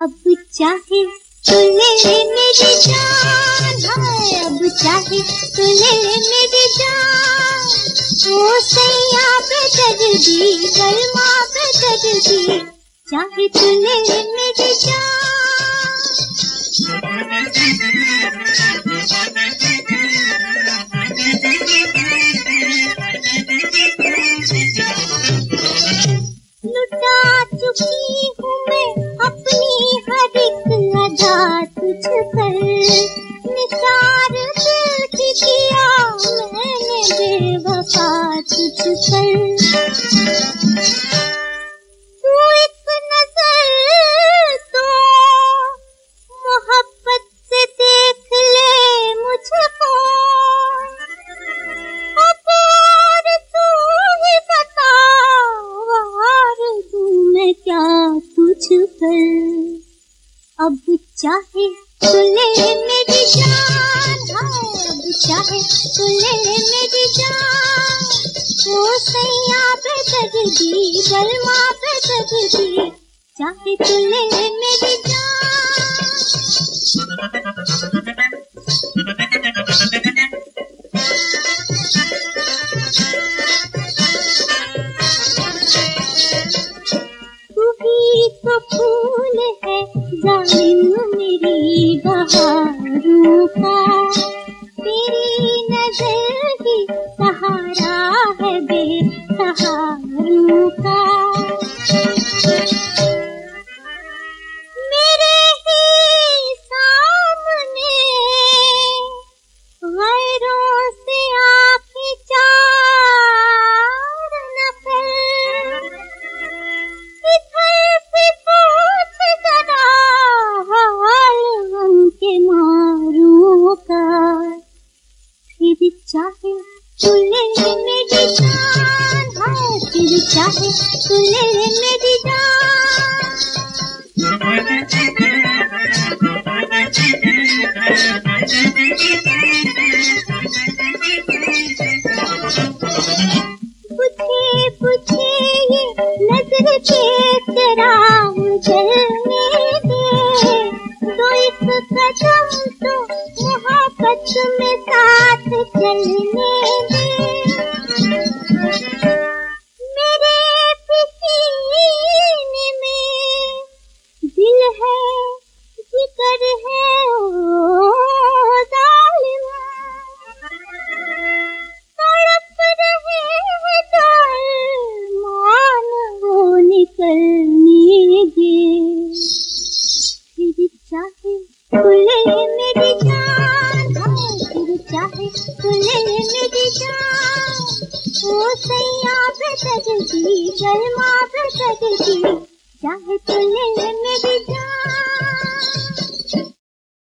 अब चाहे तू ले मेरी जान, हाय अब चाहे तू ले मेरी जान। ओ सैया बेदर्दी कलमा बेदर्दी, चाहे तू ले मेरी जान। लुटा चुकी हूँ मैं अपनी हर एक अदा तुझ पर, निसार दिल की किया मैंने बेवफा तुझ पर। तू एक नजर तो मोहब्बत से देख ले मुझको, और तू ही बता वार दूं मैं क्या तुझ पर। अब चाहे तू ले मेरी जान, हाय अब चाहे तू ले मेरी जान। ओ सैया बेदर्दी कलमा बेदर्दी, चाहे तू ले मेरी जान। तू ही तो फूल है जालिम मेरी बहारों का, तेरी नजर ही सहारा है बेसहारों का। मेरे ही सामने गैरों से आँखें चार न कर, इधर से पूछ जरा हाल गम के मारों का। फिर चाहे तू ले मेरी जान, हाय फिर चाहे तू ले मेरी जान। बुझे बुझे ये नजर के चराग जलने दे, दो एक कदम तो मोहब्बत में साथ चलने दे। मेरे पसीने में दिल है जिगर है ओ जालिम, तड़प रहे हैं मान वो निकलने दे। फिर चाहे तू ले मेरी जान, हाय फिर चाहे तू ले मेरी जान। ओ सैया बेदर्दी कलमा बेदर्दी, चाहे तू ले मेरी जान।